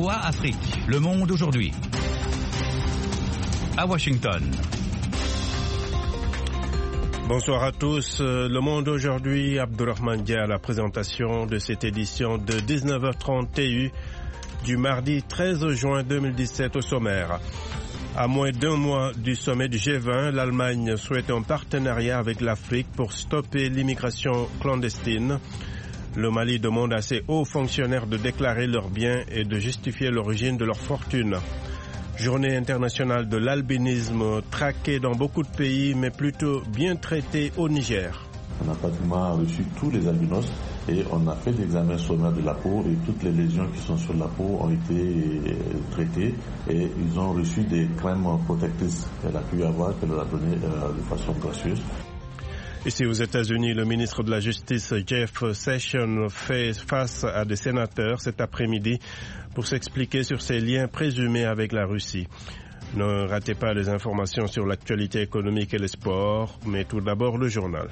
VOA Afrique, Le Monde aujourd'hui. À Washington. Bonsoir à tous. Le Monde aujourd'hui, Abdourahmane Dia à la présentation de cette édition de 19h30 TU du mardi 13 juin 2017 au sommaire. À moins d'un mois du sommet du G20, l'Allemagne souhaite un partenariat avec l'Afrique pour stopper l'immigration clandestine. Le Mali demande à ses hauts fonctionnaires de déclarer leurs biens et de justifier l'origine de leur fortune. Journée internationale de l'albinisme, traquée dans beaucoup de pays, mais plutôt bien traitée au Niger. On a pratiquement reçu tous les albinos et on a fait l'examen sommaire de la peau et toutes les lésions qui sont sur la peau ont été traitées et ils ont reçu des crèmes protectrices qu'elle a pu avoir, qu'elle leur a donné de façon gracieuse. Ici aux États-Unis, le ministre de la Justice Jeff Sessions fait face à des sénateurs cet après-midi pour s'expliquer sur ses liens présumés avec la Russie. Ne ratez pas les informations sur l'actualité économique et les sports, mais tout d'abord le journal.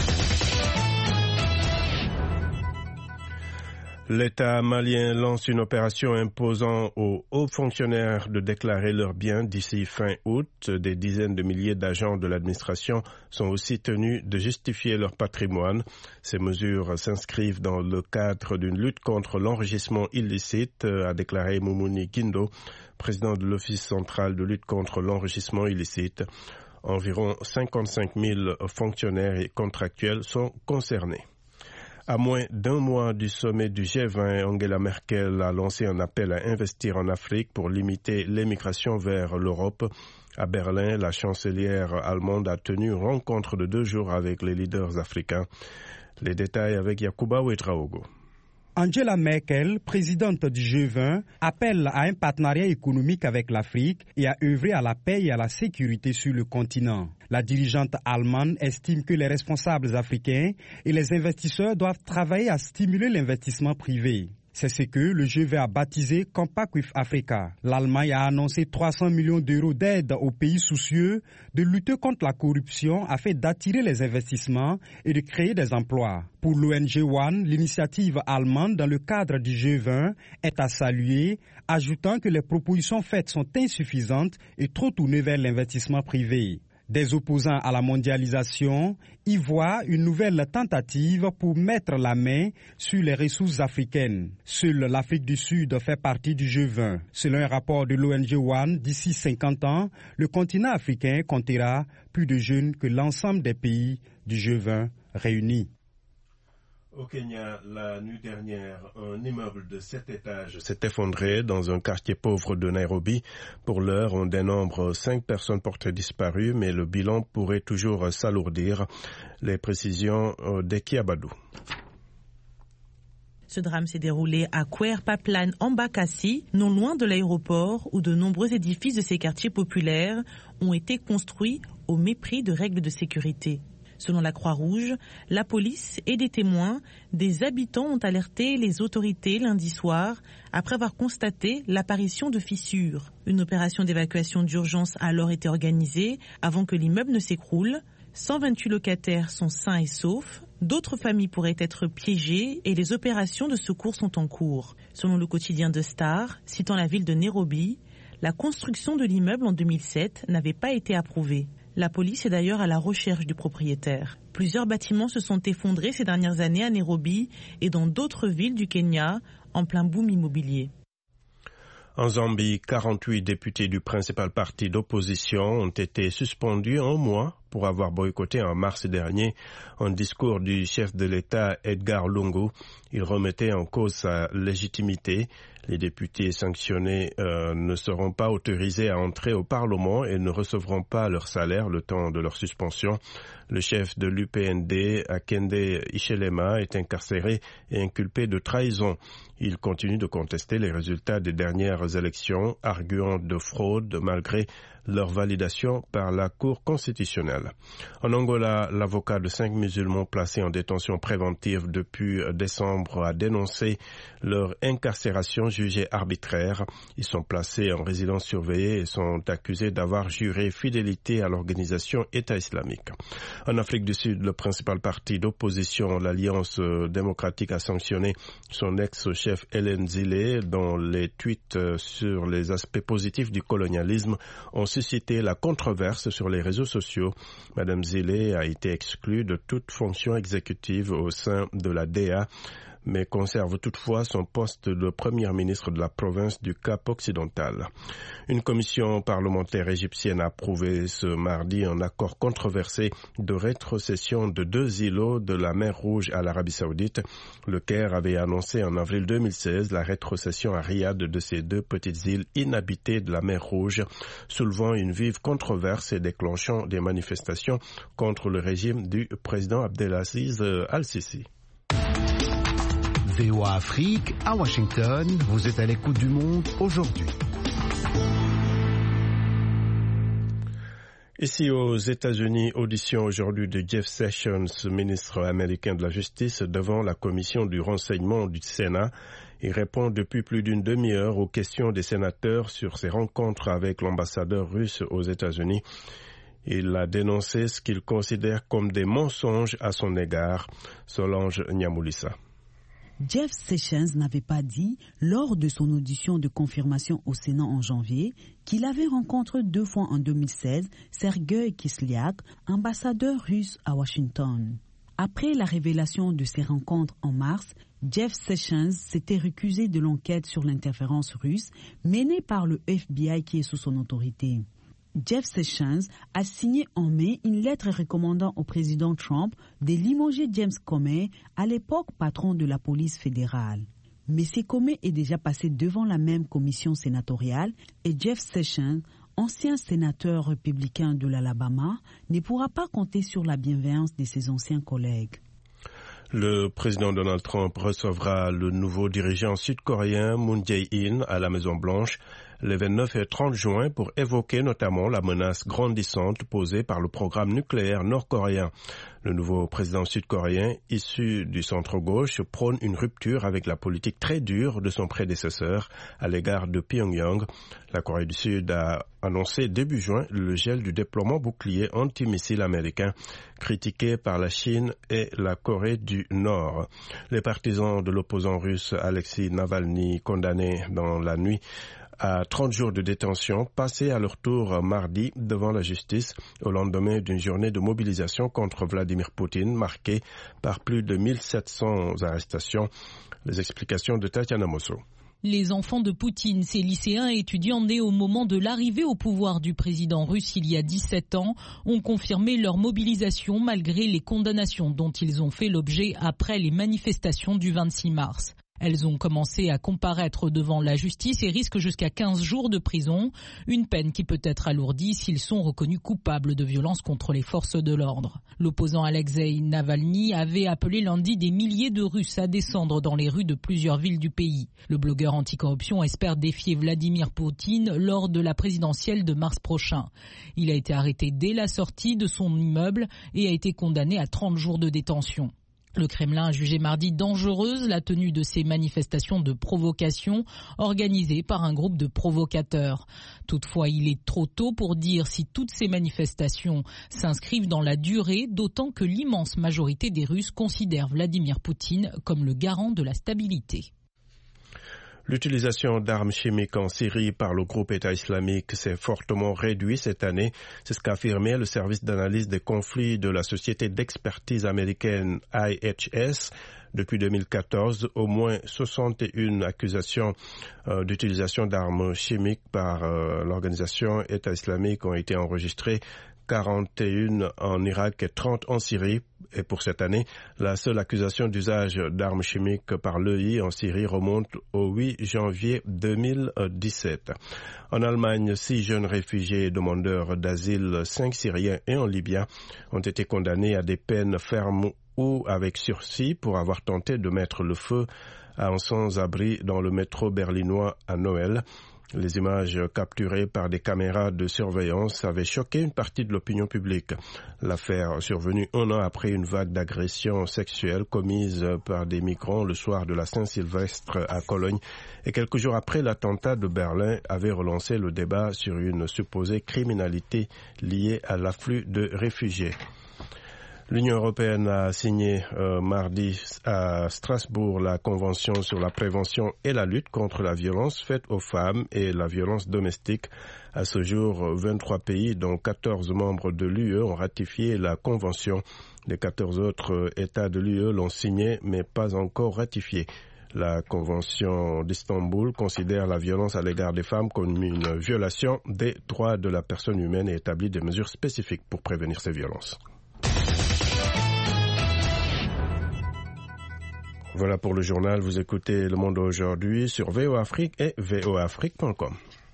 L'État malien lance une opération imposant aux hauts fonctionnaires de déclarer leurs biens d'ici fin août. Des dizaines de milliers d'agents de l'administration sont aussi tenus de justifier leur patrimoine. Ces mesures s'inscrivent dans le cadre d'une lutte contre l'enrichissement illicite, a déclaré Moumouni Guindo, président de l'Office central de lutte contre l'enrichissement illicite. Environ 55 000 fonctionnaires et contractuels sont concernés. À moins d'un mois du sommet du G20, Angela Merkel a lancé un appel à investir en Afrique pour limiter l'émigration vers l'Europe. À Berlin, la chancelière allemande a tenu une rencontre de 2 jours avec les leaders africains. Les détails avec Yacouba Ouedraogo. Angela Merkel, présidente du G20, appelle à un partenariat économique avec l'Afrique et à œuvrer à la paix et à la sécurité sur le continent. La dirigeante allemande estime que les responsables africains et les investisseurs doivent travailler à stimuler l'investissement privé. C'est ce que le G20 a baptisé Compact with Africa. L'Allemagne a annoncé 300 millions d'euros d'aide aux pays soucieux de lutter contre la corruption afin d'attirer les investissements et de créer des emplois. Pour l'ONG One, l'initiative allemande dans le cadre du G20 est à saluer, ajoutant que les propositions faites sont insuffisantes et trop tournées vers l'investissement privé. Des opposants à la mondialisation y voient une nouvelle tentative pour mettre la main sur les ressources africaines. Seule l'Afrique du Sud fait partie du G20. Selon un rapport de l'ONG One, d'ici 50 ans, le continent africain comptera plus de jeunes que l'ensemble des pays du G20 réunis. Au Kenya, la nuit dernière, un immeuble de 7 étages s'est effondré dans un quartier pauvre de Nairobi. Pour l'heure, on dénombre 5 personnes portées disparues, mais le bilan pourrait toujours s'alourdir. Les précisions d'Eki Abadou. Ce drame s'est déroulé à Kwer-Paplan, Embakasi, non loin de l'aéroport, où de nombreux édifices de ces quartiers populaires ont été construits au mépris de règles de sécurité. Selon la Croix-Rouge, la police et des témoins, des habitants ont alerté les autorités lundi soir après avoir constaté l'apparition de fissures. Une opération d'évacuation d'urgence a alors été organisée avant que l'immeuble ne s'écroule. 128 locataires sont sains et saufs. D'autres familles pourraient être piégées et les opérations de secours sont en cours. Selon le quotidien The Star, citant la ville de Nairobi, la construction de l'immeuble en 2007 n'avait pas été approuvée. La police est d'ailleurs à la recherche du propriétaire. Plusieurs bâtiments se sont effondrés ces dernières années à Nairobi et dans d'autres villes du Kenya en plein boom immobilier. En Zambie, 48 députés du principal parti d'opposition ont été suspendus un mois pour avoir boycotté en mars dernier un discours du chef de l'État Edgar Lungu. Il remettait en cause sa légitimité. Les députés sanctionnés ne seront pas autorisés à entrer au Parlement et ne recevront pas leur salaire le temps de leur suspension. Le chef de l'UPND, Akende Ichelema, est incarcéré et inculpé de trahison. Il continue de contester les résultats des dernières élections, arguant de fraude malgré leur validation par la Cour constitutionnelle. En Angola, l'avocat de 5 musulmans placés en détention préventive depuis décembre a dénoncé leur incarcération jugée arbitraire. Ils sont placés en résidence surveillée et sont accusés d'avoir juré fidélité à l'organisation État islamique. En Afrique du Sud, le principal parti d'opposition, l'Alliance démocratique, a sanctionné son ex-chef Hélène Zille, dont les tweets sur les aspects positifs du colonialisme ont suscité la controverse sur les réseaux sociaux. Madame Zille a été exclue de toute fonction exécutive au sein de la DEA, mais conserve toutefois son poste de premier ministre de la province du Cap occidental. Une commission parlementaire égyptienne a approuvé ce mardi un accord controversé de rétrocession de 2 îlots de la mer Rouge à l'Arabie Saoudite. Le Caire avait annoncé en avril 2016 la rétrocession à Riyad de ces 2 petites îles inhabitées de la mer Rouge, soulevant une vive controverse et déclenchant des manifestations contre le régime du président Abdelaziz Al-Sisi. VOA Afrique, à Washington, vous êtes à l'écoute du monde aujourd'hui. Ici aux États-Unis, audition aujourd'hui de Jeff Sessions, ministre américain de la Justice, devant la commission du renseignement du Sénat. Il répond depuis plus d'une demi-heure aux questions des sénateurs sur ses rencontres avec l'ambassadeur russe aux États-Unis. Il a dénoncé ce qu'il considère comme des mensonges à son égard. Solange Nyamulissa. Jeff Sessions n'avait pas dit, lors de son audition de confirmation au Sénat en janvier, qu'il avait rencontré 2 fois en 2016 Sergueï Kislyak, ambassadeur russe à Washington. Après la révélation de ces rencontres en mars, Jeff Sessions s'était recusé de l'enquête sur l'interférence russe menée par le FBI qui est sous son autorité. Jeff Sessions a signé en mai une lettre recommandant au président Trump de limoger James Comey, à l'époque patron de la police fédérale. Mais M. Comey est déjà passé devant la même commission sénatoriale et Jeff Sessions, ancien sénateur républicain de l'Alabama, ne pourra pas compter sur la bienveillance de ses anciens collègues. Le président Donald Trump recevra le nouveau dirigeant sud-coréen Moon Jae-in à la Maison-Blanche les 29 et 30 juin pour évoquer notamment la menace grandissante posée par le programme nucléaire nord-coréen. Le nouveau président sud-coréen, issu du centre-gauche, prône une rupture avec la politique très dure de son prédécesseur à l'égard de Pyongyang. La Corée du Sud a annoncé début juin le gel du déploiement bouclier antimissile américain, critiqué par la Chine et la Corée du Nord. Les partisans de l'opposant russe Alexei Navalny, condamné dans la nuit à 30 jours de détention, passés à leur tour mardi devant la justice au lendemain d'une journée de mobilisation contre Vladimir Poutine marquée par plus de 1700 arrestations. Les explications de Tatiana Mosso. Les enfants de Poutine, ces lycéens et étudiants nés au moment de l'arrivée au pouvoir du président russe il y a 17 ans, ont confirmé leur mobilisation malgré les condamnations dont ils ont fait l'objet après les manifestations du 26 mars. Elles ont commencé à comparaître devant la justice et risquent jusqu'à 15 jours de prison, une peine qui peut être alourdie s'ils sont reconnus coupables de violences contre les forces de l'ordre. L'opposant Alexei Navalny avait appelé lundi des milliers de Russes à descendre dans les rues de plusieurs villes du pays. Le blogueur anticorruption espère défier Vladimir Poutine lors de la présidentielle de mars prochain. Il a été arrêté dès la sortie de son immeuble et a été condamné à 30 jours de détention. Le Kremlin a jugé mardi dangereuse la tenue de ces manifestations de provocation organisées par un groupe de provocateurs. Toutefois, il est trop tôt pour dire si toutes ces manifestations s'inscrivent dans la durée, d'autant que l'immense majorité des Russes considèrent Vladimir Poutine comme le garant de la stabilité. L'utilisation d'armes chimiques en Syrie par le groupe État islamique s'est fortement réduite cette année. C'est ce qu'a affirmé le service d'analyse des conflits de la société d'expertise américaine IHS. Depuis 2014, au moins 61 accusations d'utilisation d'armes chimiques par l'organisation État islamique ont été enregistrées. 41 en Irak et 30 en Syrie. Et pour cette année, la seule accusation d'usage d'armes chimiques par l'EI en Syrie remonte au 8 janvier 2017. En Allemagne, 6 jeunes réfugiés et demandeurs d'asile, 5 Syriens et un Libyen, ont été condamnés à des peines fermes ou avec sursis pour avoir tenté de mettre le feu à un sans-abri dans le métro berlinois à Noël. Les images capturées par des caméras de surveillance avaient choqué une partie de l'opinion publique. L'affaire survenue un an après une vague d'agressions sexuelles commises par des migrants le soir de la Saint-Sylvestre à Cologne et quelques jours après l'attentat de Berlin avait relancé le débat sur une supposée criminalité liée à l'afflux de réfugiés. L'Union européenne a signé mardi à Strasbourg la Convention sur la prévention et la lutte contre la violence faite aux femmes et la violence domestique. À ce jour, 23 pays, dont 14 membres de l'UE, ont ratifié la Convention. Les 14 autres États de l'UE l'ont signée, mais pas encore ratifiée. La Convention d'Istanbul considère la violence à l'égard des femmes comme une violation des droits de la personne humaine et établit des mesures spécifiques pour prévenir ces violences. Voilà pour le journal. Vous écoutez Le Monde aujourd'hui sur VOA Afrique et voaafrique.com.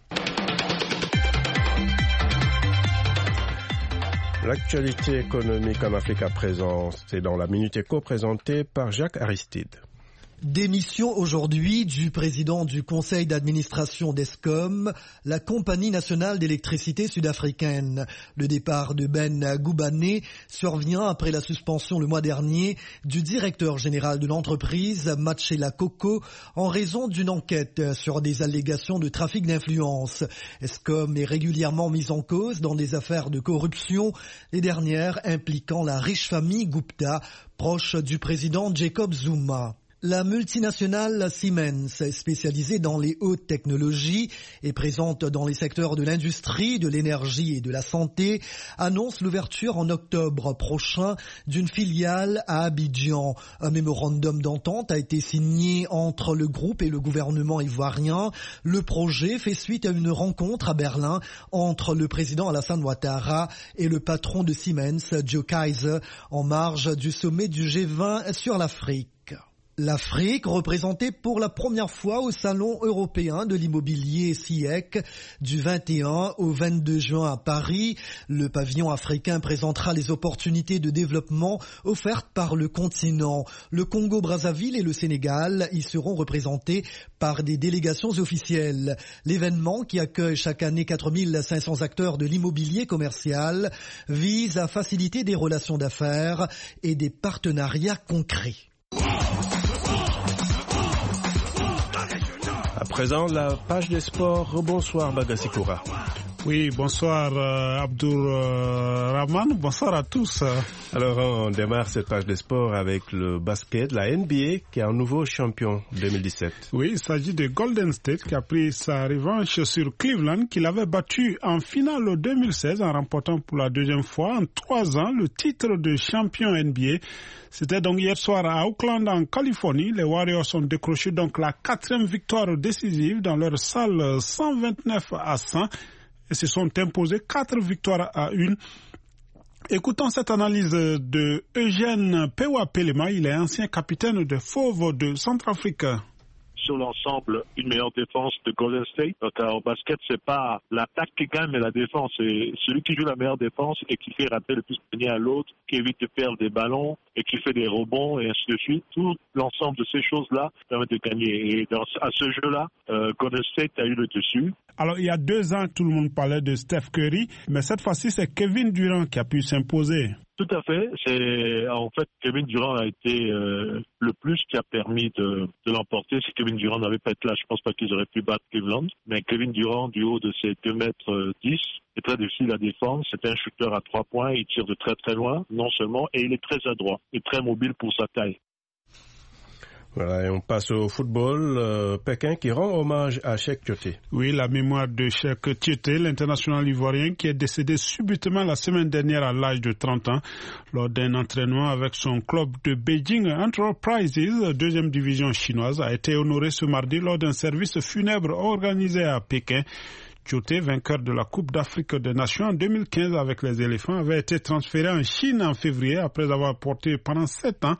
L'actualité économique en Afrique à présent, c'est dans la Minute Éco présentée par Jacques Aristide. Démission aujourd'hui du président du conseil d'administration d'Eskom, la compagnie nationale d'électricité sud-africaine. Le départ de Ben Goubané survient après la suspension le mois dernier du directeur général de l'entreprise, Matshela Koko, en raison d'une enquête sur des allégations de trafic d'influence. Eskom est régulièrement mise en cause dans des affaires de corruption, les dernières impliquant la riche famille Gupta, proche du président Jacob Zuma. La multinationale Siemens, spécialisée dans les hautes technologies et présente dans les secteurs de l'industrie, de l'énergie et de la santé, annonce l'ouverture en octobre prochain d'une filiale à Abidjan. Un mémorandum d'entente a été signé entre le groupe et le gouvernement ivoirien. Le projet fait suite à une rencontre à Berlin entre le président Alassane Ouattara et le patron de Siemens, Joe Kaiser, en marge du sommet du G20 sur l'Afrique. L'Afrique, représentée pour la première fois au Salon européen de l'immobilier SIEC du 21 au 22 juin à Paris. Le pavillon africain présentera les opportunités de développement offertes par le continent. Le Congo-Brazzaville et le Sénégal y seront représentés par des délégations officielles. L'événement, qui accueille chaque année 4500 acteurs de l'immobilier commercial, vise à faciliter des relations d'affaires et des partenariats concrets. À présent, la page des sports. Bonsoir Bagasikoura. Oui, bonsoir Abdoul Rahman, bonsoir à tous. Alors on démarre cette page des sports avec le basket, la NBA qui est un nouveau champion 2017. Oui, il s'agit de Golden State qui a pris sa revanche sur Cleveland qui l'avait battu en finale 2016 en remportant pour la deuxième fois en 3 ans le titre de champion NBA. C'était donc hier soir à Oakland en Californie. Les Warriors ont décroché donc la 4e victoire décisive dans leur salle 129-100. Et se sont imposés 4 victoires à 1. Écoutons cette analyse de Eugène Pewa Pelema. Il est ancien capitaine de Fauve de Centrafrique. Sur l'ensemble, une meilleure défense de Golden State. Donc, en basket, c'est pas l'attaque qui gagne, mais la défense. C'est celui qui joue la meilleure défense et qui fait rater le plus de paniers à l'autre, qui évite de perdre des ballons et qui fait des rebonds et ainsi de suite. Tout l'ensemble de ces choses-là permet de gagner. Et à ce jeu-là, Golden State a eu le dessus. Alors, il y a 2 ans, tout le monde parlait de Steph Curry, mais cette fois-ci, c'est Kevin Durant qui a pu s'imposer. Tout à fait. En fait, Kevin Durant a été le plus qui a permis de l'emporter. Si Kevin Durant n'avait pas été là, je pense pas qu'ils auraient pu battre Cleveland. Mais Kevin Durant, du haut de ses 2,10 m, est très difficile à défendre. C'est un shooter à 3 points. Il tire de très très loin, non seulement, et il est très adroit et très mobile pour sa taille. Voilà, et on passe au football. Pékin qui rend hommage à Cheikh Tioté. Oui, la mémoire de Cheikh Tioté, l'international ivoirien qui est décédé subitement la semaine dernière à l'âge de 30 ans lors d'un entraînement avec son club de Beijing Enterprises, 2e division chinoise, a été honoré ce mardi lors d'un service funèbre organisé à Pékin. Tioté, vainqueur de la Coupe d'Afrique des Nations en 2015 avec les éléphants, avait été transféré en Chine en février après avoir porté pendant 7 ans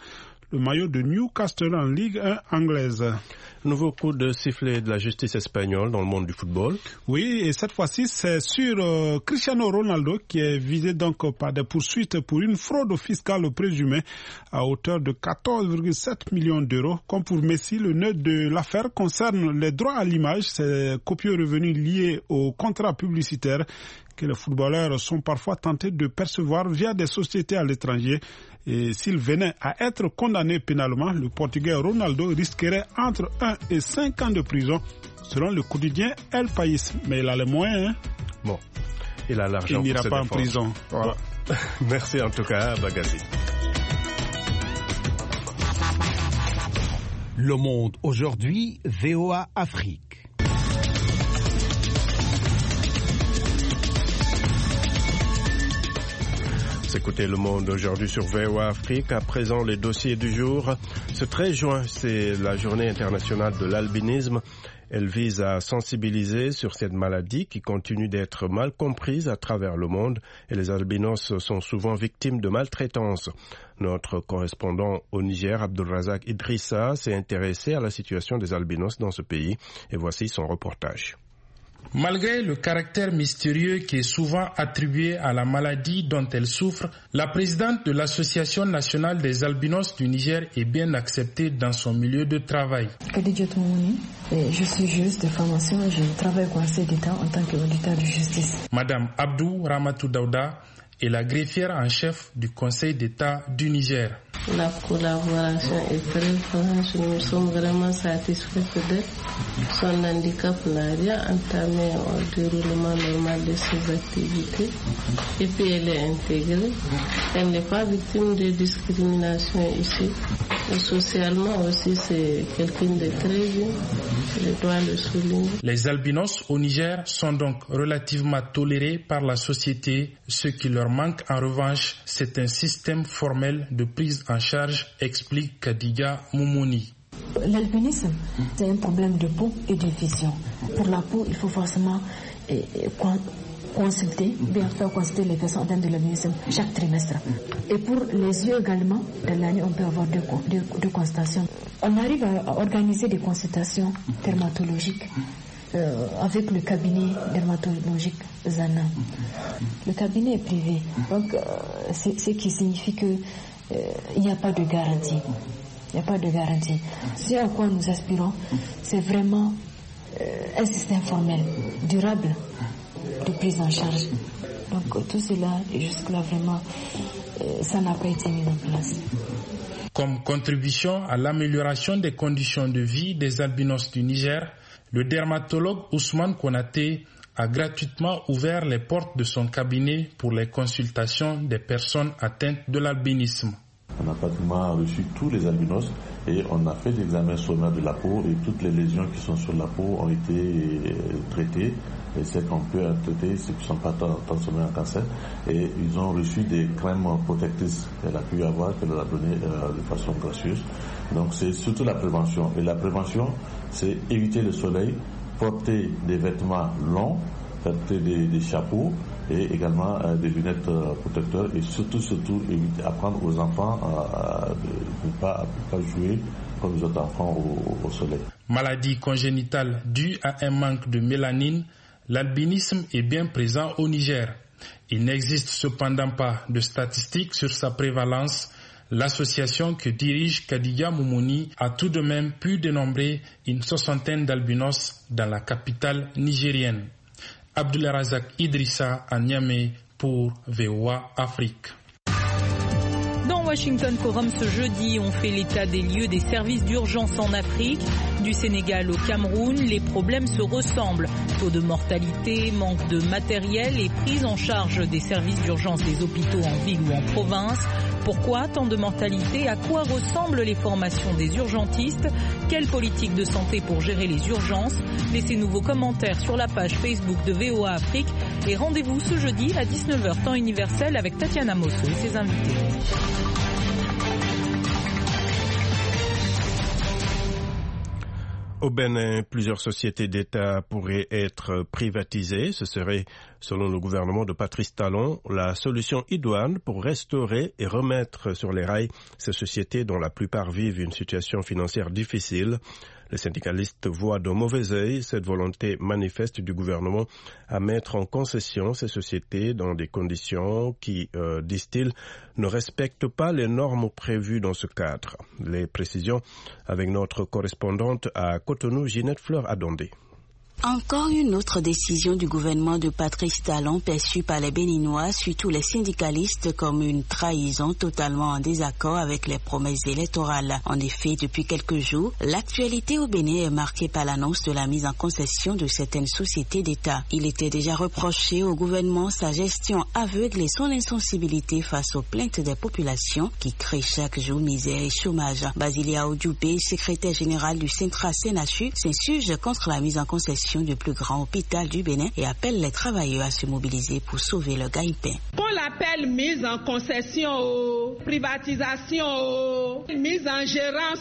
le maillot de Newcastle en Ligue 1 anglaise. Nouveau coup de sifflet de la justice espagnole dans le monde du football. Oui, et cette fois-ci, c'est sur Cristiano Ronaldo qui est visé donc par des poursuites pour une fraude fiscale présumée à hauteur de 14,7 millions d'euros. Comme pour Messi, le nœud de l'affaire concerne les droits à l'image, ces copieux revenus liés aux contrats publicitaires que les footballeurs sont parfois tentés de percevoir via des sociétés à l'étranger. Et s'il venait à être condamné pénalement, le Portugais Ronaldo risquerait entre 1 et 5 ans de prison, selon le quotidien El País. Mais il a les moyens. Bon, il a l'argent. Il n'ira pas en prison. Voilà. Bon. Merci en tout cas, Bagassi. Le Monde aujourd'hui, VOA Afrique. Écoutez Le Monde aujourd'hui sur VOA Afrique. À présent, les dossiers du jour. Ce 13 juin, c'est la journée internationale de l'albinisme. Elle vise à sensibiliser sur cette maladie qui continue d'être mal comprise à travers le monde et les albinos sont souvent victimes de maltraitance. Notre correspondant au Niger, Abdulrazak Idrissa, s'est intéressé à la situation des albinos dans ce pays et voici son reportage. Malgré le caractère mystérieux qui est souvent attribué à la maladie dont elle souffre, la présidente de l'Association nationale des albinos du Niger est bien acceptée dans son milieu de travail. Je suis juriste de formation et je travaille au Conseil d'État en tant qu'auditeur de justice. Madame Abdou Ramatou Daouda est la greffière en chef du Conseil d'État du Niger. La collaboration est très franche, nous sommes vraiment satisfaits d'elle. Son handicap n'a rien entamé au déroulement normal de ses activités et puis elle est intégrée. Elle n'est pas victime de discrimination ici. Et socialement aussi, c'est quelqu'un de très bien, je dois le souligner. Les albinos au Niger sont donc relativement tolérés par la société. Ce qui leur manque en revanche, c'est un système formel de prise en charge, explique Kadiga Moumouni. L'albinisme, c'est un problème de peau et de vision. Pour la peau, il faut forcément faire consulter les personnes atteintes de l'albinisme chaque trimestre. Et pour les yeux également, dans l'année, on peut avoir deux consultations. On arrive à organiser des consultations dermatologiques avec le cabinet dermatologique Zana. Le cabinet est privé, donc ce qui signifie que il n'y a pas de garantie. Il n'y a pas de garantie. Ce à quoi nous aspirons, c'est vraiment un système formel, durable, de prise en charge. Donc tout cela, jusque-là, vraiment, ça n'a pas été mis en place. Comme contribution à l'amélioration des conditions de vie des albinos du Niger, le dermatologue Ousmane Konaté a gratuitement ouvert les portes de son cabinet pour les consultations des personnes atteintes de l'albinisme. On a pratiquement reçu tous les albinos et on a fait des examens sommaires de la peau et toutes les lésions qui sont sur la peau ont été traitées. Et celles qu'on peut traiter, ceux qui ne sont pas transformés en cancer. Et ils ont reçu des crèmes protectrices qu'elle a pu avoir, qu'elle leur a donné de façon gracieuse. Donc c'est surtout la prévention. Et la prévention, c'est éviter le soleil, porter des vêtements longs, porter des chapeaux et également des lunettes protecteurs et surtout apprendre aux enfants de ne pas jouer comme les autres enfants au soleil. Maladie congénitale due à un manque de mélanine, l'albinisme est bien présent au Niger. Il n'existe cependant pas de statistiques sur sa prévalence. L'association que dirige Kadiga Moumouni a tout de même pu dénombrer une 60aine d'albinos dans la capitale nigérienne. Abdulrazak Idrissa à Niamey pour VOA Afrique. Dans Washington Forum ce jeudi, on fait l'état des lieux des services d'urgence en Afrique. Du Sénégal au Cameroun, les problèmes se ressemblent. Taux de mortalité, manque de matériel et prise en charge des services d'urgence des hôpitaux en ville ou en province. Pourquoi tant de mortalité? À quoi ressemblent les formations des urgentistes? Quelle politique de santé pour gérer les urgences? Laissez-nous vos commentaires sur la page Facebook de VOA Afrique et rendez-vous ce jeudi à 19h temps universel avec Tatiana Mosso et ses invités. Au Bénin, plusieurs sociétés d'État pourraient être privatisées. Ce serait, selon le gouvernement de Patrice Talon, la solution idoine pour restaurer et remettre sur les rails ces sociétés dont la plupart vivent une situation financière difficile. Les syndicalistes voient de mauvais œil cette volonté manifeste du gouvernement à mettre en concession ces sociétés dans des conditions qui, disent-ils, ne respectent pas les normes prévues dans ce cadre. Les précisions avec notre correspondante à Cotonou, Ginette Fleur-Adondé. Encore une autre décision du gouvernement de Patrice Talon perçue par les Béninois, surtout les syndicalistes, comme une trahison totalement en désaccord avec les promesses électorales. En effet, depuis quelques jours, l'actualité au Bénin est marquée par l'annonce de la mise en concession de certaines sociétés d'État. Il était déjà reproché au gouvernement sa gestion aveugle et son insensibilité face aux plaintes des populations qui créent chaque jour misère et chômage. Basilia Odioubé, secrétaire général du Centra CNHU, s'insurge contre la mise en concession du plus grand hôpital du Bénin et appelle les travailleurs à se mobiliser pour sauver le gagne-pain. Qu'on l'appelle mise en concession, privatisation, mise en gérance,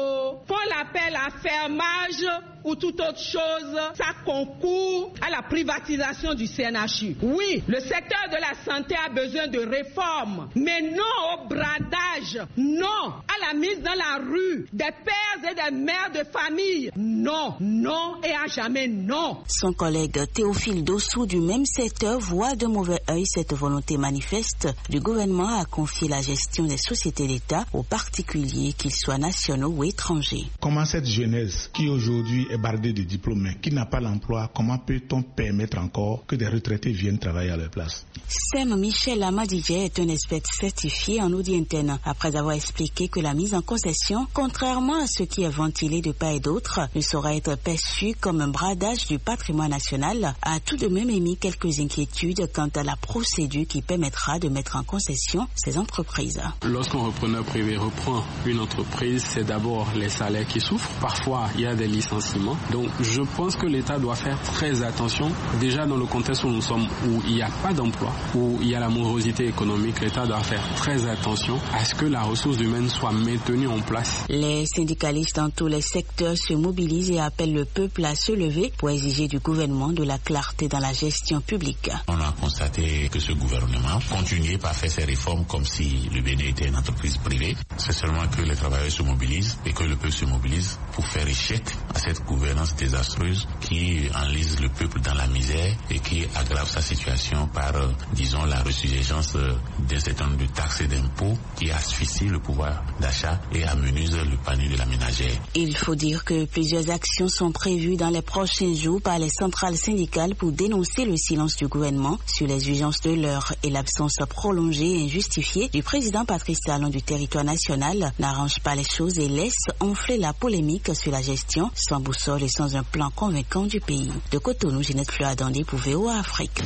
qu'on l'appelle affermage ou toute autre chose, ça concourt à la privatisation du CNHU. Oui, le secteur de la santé a besoin de réformes, mais non au bradage, non à la mise dans la rue des pères et des mères de famille. Non, non et à jamais non. Son collègue Théophile Dossou du même secteur voit de mauvais œil cette volonté manifeste du gouvernement à confier la gestion des sociétés d'État aux particuliers, qu'ils soient nationaux ou étrangers. Comment cette jeunesse qui aujourd'hui est bardée de diplômés, qui n'a pas l'emploi, comment peut-on permettre encore que des retraités viennent travailler à leur place? Sem Michel Amadidje est un expert certifié en audit interne, après avoir expliqué que la mise en concession, contrairement à ce qui est ventilé de part et d'autre, ne saurait être perçue comme un bradage du patrimoine national, a tout de même émis quelques inquiétudes quant à la procédure qui permettra de mettre en concession ces entreprises. Lorsqu'un repreneur privé reprend une entreprise, c'est d'abord les salaires qui souffrent. Parfois, il y a des licenciements. Donc, je pense que l'État doit faire très attention. Déjà, dans le contexte où nous sommes, où il n'y a pas d'emploi, où il y a la morosité économique, l'État doit faire très attention à ce que la ressource humaine soit maintenue en place. Les syndicalistes dans tous les secteurs se mobilisent et appellent le peuple à se lever pour exiger du gouvernement de la clarté dans la gestion publique. On a constaté que ce gouvernement continuait par faire ses réformes comme si le Bénin était une entreprise privée. C'est seulement que les travailleurs se mobilisent et que le peuple se mobilise pour faire échec à cette gouvernance désastreuse qui enlise le peuple dans la misère et qui aggrave sa situation par, disons, la ressurgence d'un certain nombre de taxes et d'impôts qui asphyxient le pouvoir d'achat et amenuisent le panier de la ménagère. Il faut dire que plusieurs actions sont prévues dans les prochains jours par les centrales syndicales pour dénoncer le silence du gouvernement sur les urgences de l'heure et l'absence prolongée et injustifiée du président Patrice Talon du territoire national n'arrange pas les choses et laisse enfler la polémique sur la gestion sans boussole et sans un plan convaincant du pays. De Cotonou, Ginette Fleur-Adondé pour VOA Afrique.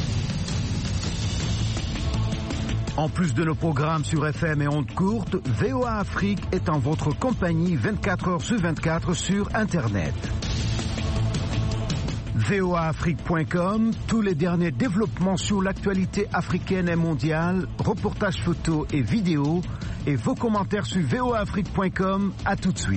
En plus de nos programmes sur FM et ondes courtes, VOA Afrique est en votre compagnie 24 heures sur 24 sur Internet. voaafrique.com, tous les derniers développements sur l'actualité africaine et mondiale, reportages photos et vidéos, et vos commentaires sur voaafrique.com. À tout de suite.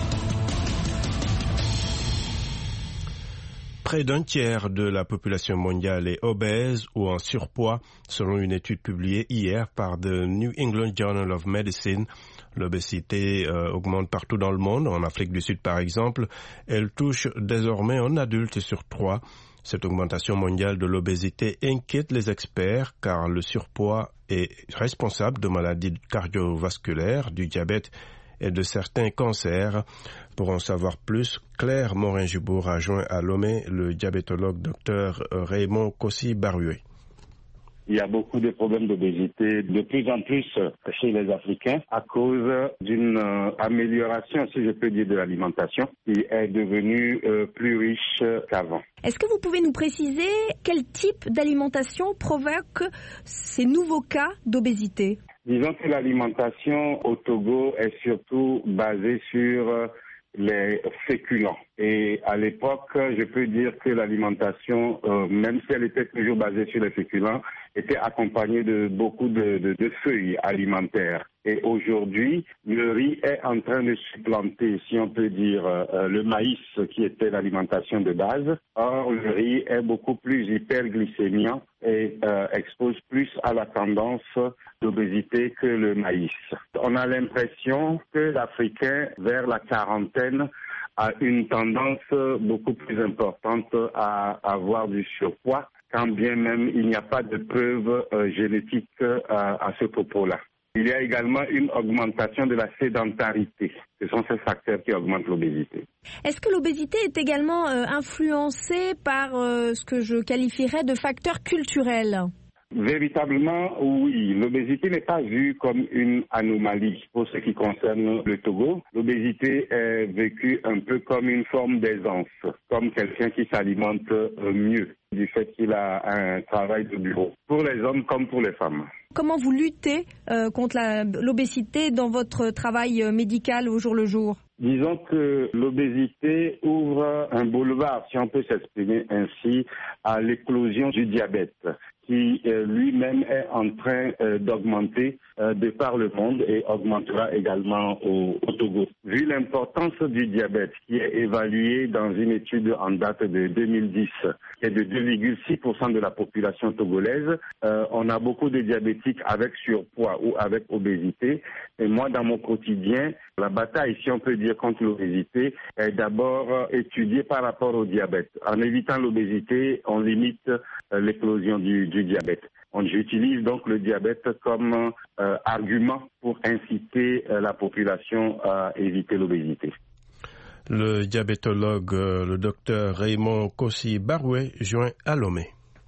Près d'un tiers de la population mondiale est obèse ou en surpoids, selon une étude publiée hier par The New England Journal of Medicine. L'obésité augmente partout dans le monde, en Afrique du Sud par exemple. Elle touche désormais un adulte sur 3. Cette augmentation mondiale de l'obésité inquiète les experts car le surpoids est responsable de maladies cardiovasculaires, du diabète et de certains cancers. Pour en savoir plus, Claire Morin-Jubour a joint à Lomé le diabétologue Dr Raymond Kossi-Barué. Il y a beaucoup de problèmes d'obésité de plus en plus chez les Africains à cause d'une amélioration, si je peux dire, de l'alimentation qui est devenue plus riche qu'avant. Est-ce que vous pouvez nous préciser quel type d'alimentation provoque ces nouveaux cas d'obésité ? Disons que l'alimentation au Togo est surtout basée sur les féculents. Et à l'époque, je peux dire que l'alimentation, même si elle était toujours basée sur les féculents, était accompagné de beaucoup de feuilles alimentaires. Et aujourd'hui, le riz est en train de supplanter, si on peut dire, le maïs qui était l'alimentation de base. Or, le riz est beaucoup plus hyperglycémiant et expose plus à la tendance d'obésité que le maïs. On a l'impression que l'Africain, vers la quarantaine, a une tendance beaucoup plus importante à avoir du surpoids, quand bien même il n'y a pas de preuves génétiques à ce propos-là. Il y a également une augmentation de la sédentarité. Ce sont ces facteurs qui augmentent l'obésité. Est-ce que l'obésité est également influencée par ce que je qualifierais de facteurs culturels ? Véritablement, oui. L'obésité n'est pas vue comme une anomalie pour ce qui concerne le Togo. L'obésité est vécue un peu comme une forme d'aisance, comme quelqu'un qui s'alimente mieux du fait qu'il a un travail de bureau, pour les hommes comme pour les femmes. Comment vous luttez contre l'obésité dans votre travail médical au jour le jour ? Disons que l'obésité ouvre un boulevard, si on peut s'exprimer ainsi, à l'éclosion du diabète, qui lui-même est en train d'augmenter de par le monde et augmentera également au Togo. Vu l'importance du diabète, qui est évalué dans une étude en date de 2010, qui est de 2,6% de la population togolaise, on a beaucoup de diabétiques avec surpoids ou avec obésité. Et moi, dans mon quotidien, la bataille, si on peut dire, contre l'obésité est d'abord étudiée par rapport au diabète. En évitant l'obésité, on limite l'éclosion du diabète. J'utilise donc le diabète comme argument pour inciter la population à éviter l'obésité. Le diabétologue, le docteur Raymond Kossi-Baroué, joint à Lomé.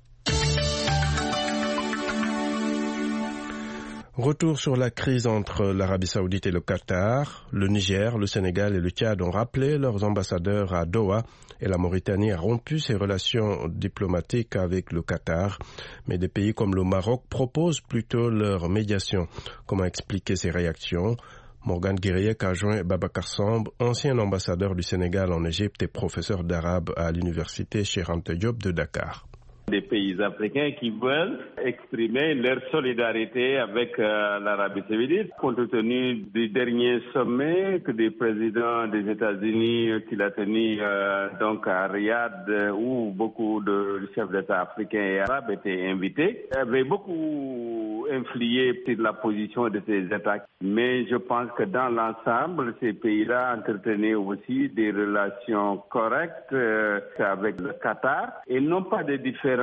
Retour sur la crise entre l'Arabie Saoudite et le Qatar. Le Niger, le Sénégal et le Tchad ont rappelé leurs ambassadeurs à Doha et la Mauritanie a rompu ses relations diplomatiques avec le Qatar. Mais des pays comme le Maroc proposent plutôt leur médiation. Comment expliquer ces réactions ? Morgan Guiriec a joint Babacar Samb, ancien ambassadeur du Sénégal en Égypte et professeur d'arabe à l'université Cheikh Anta Diop de Dakar. Des pays africains qui veulent exprimer leur solidarité avec l'Arabie Saoudite, compte tenu du dernier sommet que le président des États-Unis qu'il a tenu donc à Riyad, où beaucoup de chefs d'État africains et arabes étaient invités, avait beaucoup influé sur la position de ces États. Mais je pense que dans l'ensemble, ces pays-là entretenaient aussi des relations correctes avec le Qatar et non pas de différences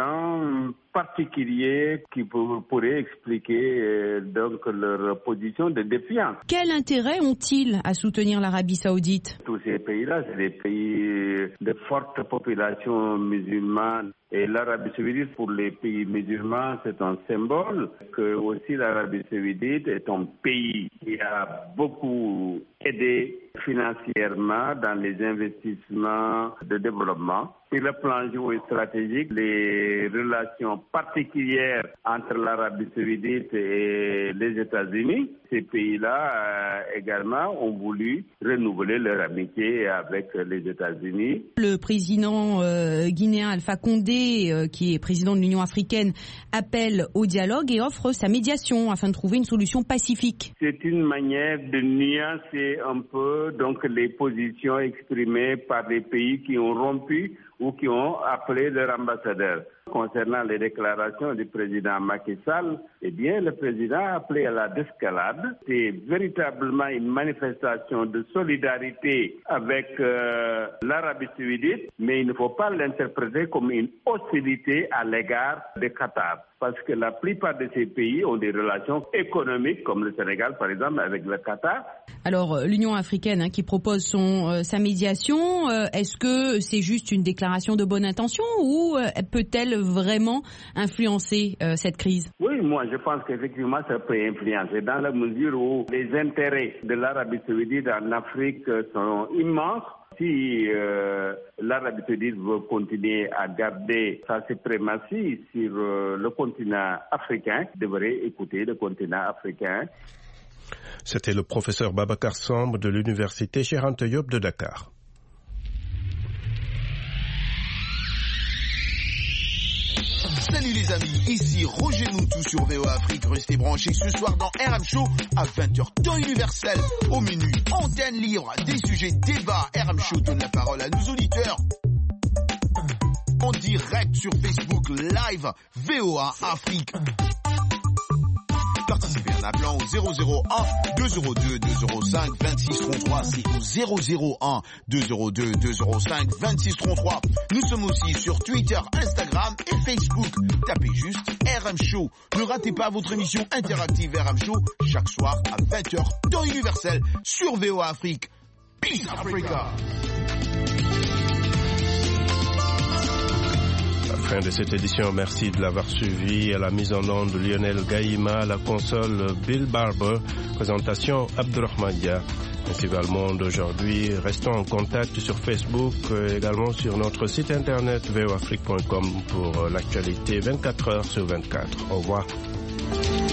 particuliers qui pourraient expliquer donc leur position de défiance. Quel intérêt ont-ils à soutenir l'Arabie Saoudite ? Tous ces pays-là, c'est des pays de forte population musulmane. Et l'Arabie Saoudite, pour les pays musulmans, c'est un symbole que aussi l'Arabie Saoudite est un pays qui a beaucoup aidé financièrement dans les investissements de développement. Sur le plan géostratégique, les relations particulières entre l'Arabie Saoudite et les États-Unis, ces pays-là également ont voulu renouveler leur amitié avec les États-Unis. Le président guinéen Alpha Condé, qui est président de l'Union africaine, appelle au dialogue et offre sa médiation afin de trouver une solution pacifique. C'est une manière de nuancer un peu donc les positions exprimées par des pays qui ont rompu ou qui ont appelé leur ambassadeur. Concernant les déclarations du président Macky Sall, eh bien, le président a appelé à la désescalade. C'est véritablement une manifestation de solidarité avec l'Arabie Saoudite, mais il ne faut pas l'interpréter comme une hostilité à l'égard du Qatar. Parce que la plupart de ces pays ont des relations économiques, comme le Sénégal par exemple, avec le Qatar. Alors, l'Union africaine qui propose sa médiation, est-ce que c'est juste une déclaration de bonne intention ou peut-elle vraiment influencer cette crise? Oui, moi je pense qu'effectivement ça peut influencer dans la mesure où les intérêts de l'Arabie Saoudite en Afrique sont immenses. Si l'Arabie Saoudite veut continuer à garder sa suprématie sur le continent africain, devrait écouter le continent africain. C'était le professeur Babacar Samb de l'université Cheikh Anta Diop de Dakar. Salut les amis, ici Roger Moutou sur VOA Afrique. Restez branchés ce soir dans RM Show à 20h temps universel. Au menu, antenne libre, des sujets débats. RM Show donne la parole à nos auditeurs. En direct sur Facebook Live, VOA Afrique. Participez en appelant au 001 202 205 2633. C'est au 001 202 205 2633. Nous sommes aussi sur Twitter, Instagram et Facebook. Tapez juste RM Show. Ne ratez pas votre émission interactive RM Show chaque soir à 20h temps universel sur VOA Afrique. Peace Africa. Fin de cette édition, merci de l'avoir suivi. À la mise en onde de Lionel Gaïma, à la console Bill Barber, présentation Abdurrahman Dia. Ainsi va le monde aujourd'hui. Restons en contact sur Facebook, également sur notre site internet voafrique.com pour l'actualité 24 heures sur 24. Au revoir.